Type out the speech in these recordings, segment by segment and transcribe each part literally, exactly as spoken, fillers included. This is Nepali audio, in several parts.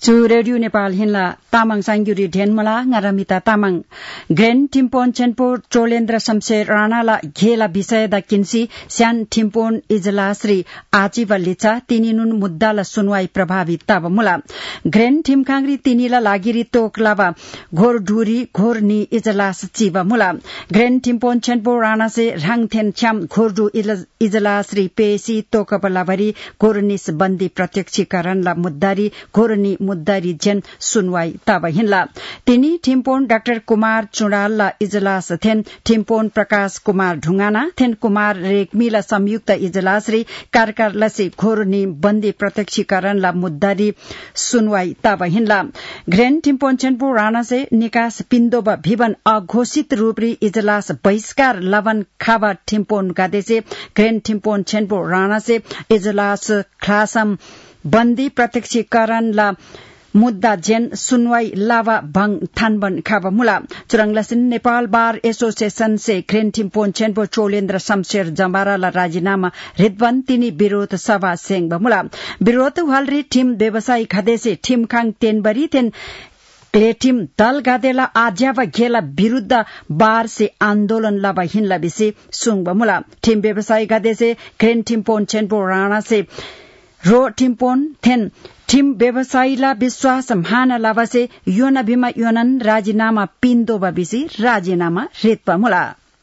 चु रेडियो नेपाल हिन्ला तामाङ सांगुरी ढेनमला ngरमिता तामाङ ग्रेन टिम्पोन चेन्पो चोलेन्द्र शमशेर राणाला घेला विषयदा किन्सी स्यान टिम्पोन इजलासरी आजीव लिचा तिनिनुन मुद्दाला सुनवाई प्रभावित ताब मुला ग्रेन टिमखांगरी तिनीला लागिरी तोकलावा घोर ढुरी घोर नि इजलास चिव मुला ग्रेन टिम्पोन चेन्पो राणा से राङथेन छ्याम घोरडु इजलासरी पेसी तोकबलाभरी घोरनिस बन्दी प्रत्यक्षीकरणला मुद्दारी घोरनी मुद्दारी जेन सुनवाई ताब हिन्ला तिनी ठिम्पोन डाक्टर कुमार चुडालला इजलास थेन ठिम्पोन प्रकाश कुमार ढुंगाना थेन कुमार रेग्मीला संयुक्त इजलासरी कारकार लसी घोरनी बन्दी प्रत्यक्षीकरणला मुद्दारी सुनवाई ताब हिन्ला ग्रेन ठिम्पोन चेन्पो राणा से निकास पिन्दोब भिवन अघोषित रूपरी इजलास बहिष्कार लवन खावा ठिम्पोन गादेसे ग्रेन ठिम्पोन चेन्पो राणा से इजलास खलासम बन्दी प्रत्यक्षीकरणला मुद्दा जेन सुनवाई लावा भंग थानबन खाबा मुला चुरंगलसिन नेपाल बार एसोसिएशन से ग्रेन टिम्पोन चेन्पो चोलेन्द्र शमशेर जम्बाराला राजीनामा रिद्वन तिनी विरोध सभा सेंग बमुला विरोध हलरी टीम व्यवसायी खदेसे टीम खांग तेनबरी तेन क्लेटिम दल गादेला आज्या व घेला विरूद्ध बार से आन्दोलन लावा हिन्ला बिसे सुंग बमुला टीम व्यवसायी गादेसे ग्रेन टिम्पोन चेन्पो राणा से रो टिम्पोन थेन टीम व्यवसायीला विश्वास मान लावासे योना भीमा योनन राजीनामा पिन्दो बिसी राजीनामा रेतपा मुला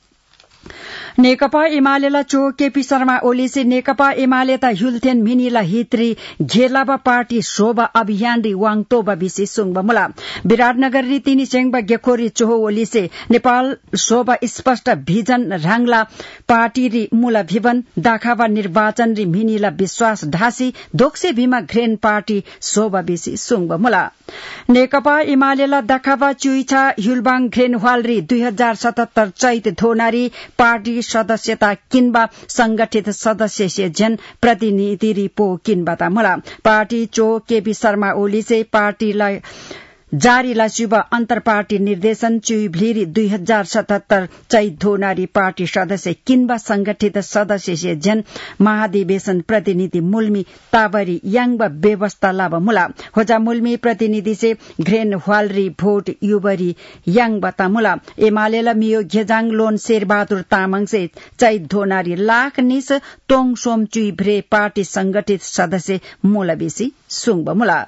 नेकपा एमालेला चो केपी शर्मा ओलीसे नेकपा एमाले ता हुलथेन मिनीला हित्री घेलाबा पार्टी शोभा अभियान री वाङतोबा बिसी सुङबा मुला विराटनगर री तिनी सेंगबा गेखोरी चोहो ओलीसे नेपाल शोभा स्पष्ट भिजन राङला पार्टी री मूला भिवन दाखावा निर्वाचन री मिनीला विश्वास ढासी दोक्से भीमा ग्रेन पार्टी शोभा बिसी सुङबा मुला नेकपा एमालेला दाखावा चुइछा हुलबाङ ग्रेन वालरी दुई हजार सतहत्तर चैत धोनारी पार्टी सदस्यता किन्बा संगठित सदस्य से जन प्रतिनिधि रिपो किन्बा मुला पार्टी चो केपी शर्मा ओली से पार्टीलाई जारी लासुबा अंतर पार्टी निर्देशन चुई भ्लिरी दुई हजार सतहत्तर चैत धोनारी पार्टी सदस्य किन्बा संगठित सदस्य से जन महाधिवेशन प्रतिनिधि मुल्मी ताबरी यांगबा व्यवस्था लाभ मुला होजा मुल्मी प्रतिनिधि से ग्रेन वालरी भोट युबरी यांगबा तामुला एमालेला मियो घेजाङ लोन शेरबहादुर तामाङ से चैत धोनारी लाख निस तोङ सोम चुई भ्रे पार्टी संगठित सदस्य मूलबेसी सुङबा मुला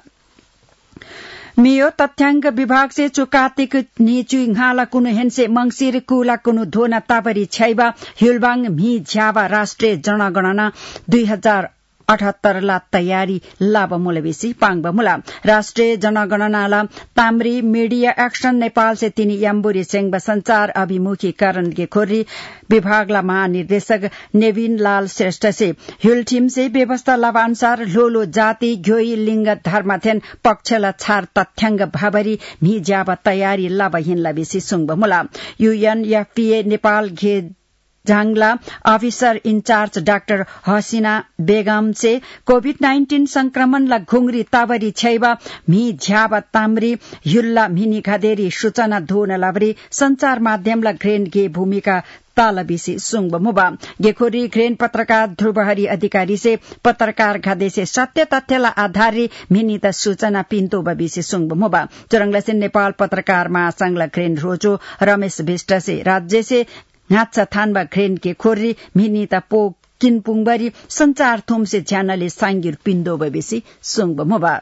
मियो तथ्याङ्क विभाग से चुकातिक नीचुई घाला कुनु हेन्से मंगसिर कुला कुनु धोना ताबरी छाइबा हुलबाङ मी झ्यावा राष्ट्रिय जनगणना दुई हजार अठहत्तर ला तयारी लाभ मूलबेसी पाङबा मुला राष्ट्रिय जनगणनाला ताम्री मीडिया एक्शन नेपाल से तिनी याम्बुरी सेंगबा संचार अभिमुखीकरण के खोरी विभागला महानिर्देशक नेविन लाल श्रेष्ठ से हुल टीम से व्यवस्था लाभानुसार लोलो जाति घ्योई लिंग धर्मथेन पक्षला छार तथ्याङ्क भाबरी मी ज्याबा तयारी लाभ हिन्ला बेसी सुङबा मुला यूएनएफपीए नेपाल घे झांगला officer in charge doctor Hasina Begum से कोविड नाइन्टीन संक्रमण ला घुंगरी ताबरी छैबा मी झ्याबा ताम्री युल्ला मिनी खादेरी सूचना धोन लावरी संचार माध्यमला ग्रेन गे भूमिका तालबिसी सुङब मुबा गेखोरी ग्रेन पत्रकार ध्रुवहरी अधिकारी से पत्रकार घादे से सत्य तथ्यला आधारी मिनित सूचना पिन्तो बबिसी सुङब मुबा चुरंगलसिन नेपाल पत्रकार महासंघला ग्रेन रोजो रमेश विष्ट से राज्य से नाचा थानबा ग्रेन के खोरी मिनिता पो किनपुङबरी संचार थोम से ज्यानले सांगिर पिन्दो बबिसी सुङब मुबा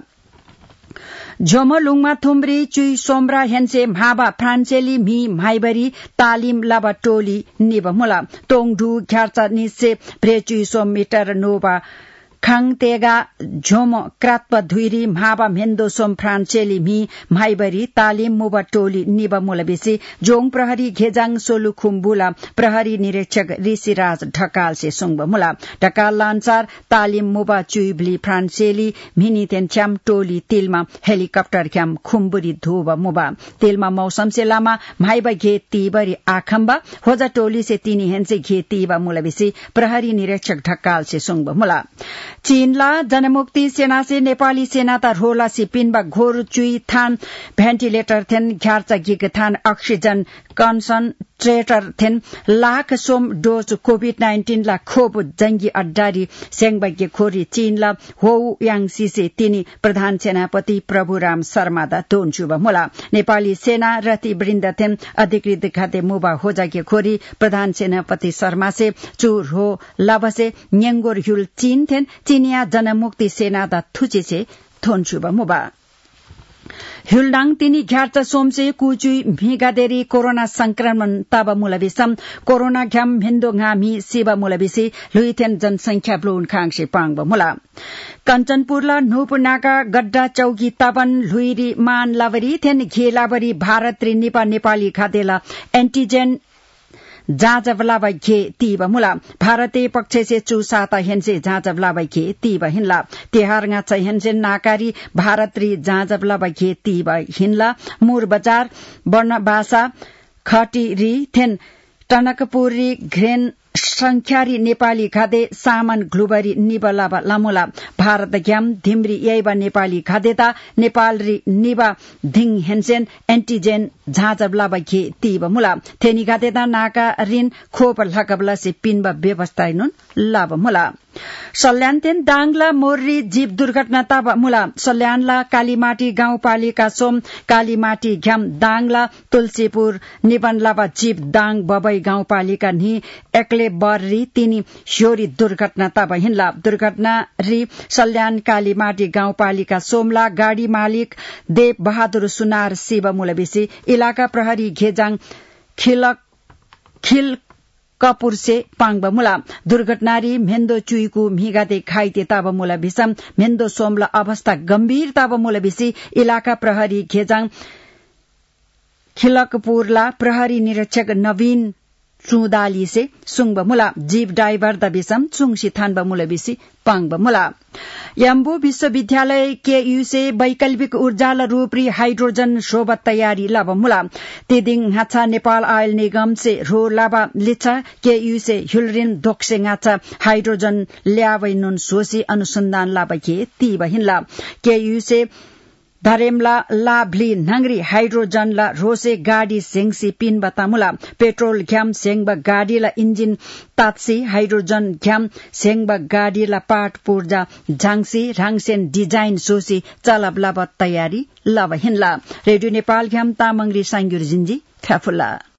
झोमलुङमा थुम्री चुई सोमरा हेन्से म्हाबा फ्रान्सेली मी माइबरी तालिम लाबा टोली निब मुला तोङढु घ्यार्चा निसे प्रेचुई सोम मिटर नोबा खाङतेगा झोम क्रात्प धुइरी म्हाबा मेन्दो सोम फ्रान्सेली मी माइबरी तालिम मुबा टोली निब मुलबेसी जोङ प्रहरी घेजाङ सोलु खुम्बुला प्रहरी निरीक्षक ऋषिराज ढकाल से सुङब मुला ढकाल अनुसार तालिम मुबा चुइब्ली फ्रान्सेली मिनी तेन्च्याम टोली तिलमा हेलिकप्टर क्याम खुम्बुरी धोबा मुबा तिलमा मौसम से लामा माइबा घे तीबरी आखम्बा होजा टोली से तिनी हेन्से घे तीबा मुलबेसी प्रहरी निरीक्षक ढकाल से सुङब मुला चीनला जनमुक्ति सेनासे नेपाली सेना त रोलासी पिनबा घोर चुई थान भेन्टिलेटर थेन घ्यार्चा गिग थान ऑक्सीजन कन्सन्ट्रेटर थेन लाख सोम डोज कोभिड नाइन्टीन ला खोप जंगी अड्डारी सेंगबग्य खोरी चीनला हो यांगसीसे तिनी प्रधान सेनापति प्रभुराम शर्मा दा दोनचुबा मोला नेपाली सेना रति वृन्द थेन अधिकृत खाते मुबा हो जाके खोरी प्रधान सेनापति शर्मा से चूर हो लाभसे न्यंगोर हुल चीन थेन चीनिया जनमुक्ति सेना दा थुचे से थोनचुबा मुबा हुलडाङ तिनी घ्यार्च सोमसे कुचुई भिगादेरी कोरोना संक्रमण तब मूलविसम कोरोना घ्याम हिन्दो घामी शिव मूलविसी लुइथेन जनसंख्या ब्लोन खांगसे पांग मुला कञ्चनपुरला नुपुनाका गड्डा चौकी तबन लुइरी मान लावरी थेन घेलावरी भारत रि निपा नेपाली खादेला एन्टीजेन जाँचवला बैखे तीब मुला भारतीय पक्ष से चुसाता हेन्से जाँचवला बैखे तीब हिन्ला तिहार गाछा हेन्से नाकारी भारत रि जाँचवला बैखे तीब हिन्ला मुर बजार वर्णबासा खटी रि थेन टनकपुरी घ्रेन संख्यारी नेपाली खादे सामान ग्लुबरी निबला लामुला भारत ग्याम धिम्री यैबा नेपाली खादेता नेपाल रि निबा धिङ हेन्सेन एन्टीजेन झाँचबला बैखे तीब मुला थेनी खादेता नाका रिन खोप लकबला से पिनबा व्यवस्था नुन लाभ मुला सल्यानतेन दाङला मोर्री जीव दुर्घटना तब मुला सल्यानला कालीमाटी गाउँपालिका सोम कालीमाटी घ्याम दाङला तुलसीपुर निबनलाबा जीव दाङ बबई गाउँपालिका नि एक्ले बर्री तिनी स्योरी दुर्घटना तब हिन्ला दुर्घटना रि सल्यान कालीमाटी गाउँपालिका सोमला गाड़ी मालिक देव बहादुर सुनार शिव मूलविसी इलाका प्रहरी घेजाङ खिलक खिल कपूर से पांगबा मुला दुर्घटनारी मेन्दो चुईकू मिगाते खाइते ताब मुला भिसम मेन्दो सोमला अवस्था गंभीर ताब मुला भिसी इलाका प्रहरी घेजाङ खिलकपुरला प्रहरी निरीक्षक नवीन सुदाली से सुंगबा मुला जीव डाइभर द भिसम सुंगसी थानबा मुला भिसी पांगबा मुला यम्बु विश्वविद्यालय के यू से वैकल्पिक ऊर्जा रूपरी हाइड्रोजन शोभा तयारी लाभ मुला तेदिङ हाछा नेपाल आयल निगम से रो लाभा लिच्छा के यू से हुलरिन दोक्से हाछा हाइड्रोजन ल्यावै नुन सोसी अनुसंधान लाभ के ती बहिनला के यू से धरेमला लाभली नंगरी हाइड्रोजन ला रोसे गाड़ी सेंगसी पिन बतामुला पेट्रोल घ्याम सेंगबा गाड़ी ला इंजिन तात्सी हाइड्रोजन घ्याम सेंगबा गाड़ी ला पाट पूर्जा झांगसी राङसेन डिजाइन सोसी चलबला तयारी लव हिन्ला रेडियो नेपाल घ्याम तामंगरी सांगुर जिन्जी थ्याफुला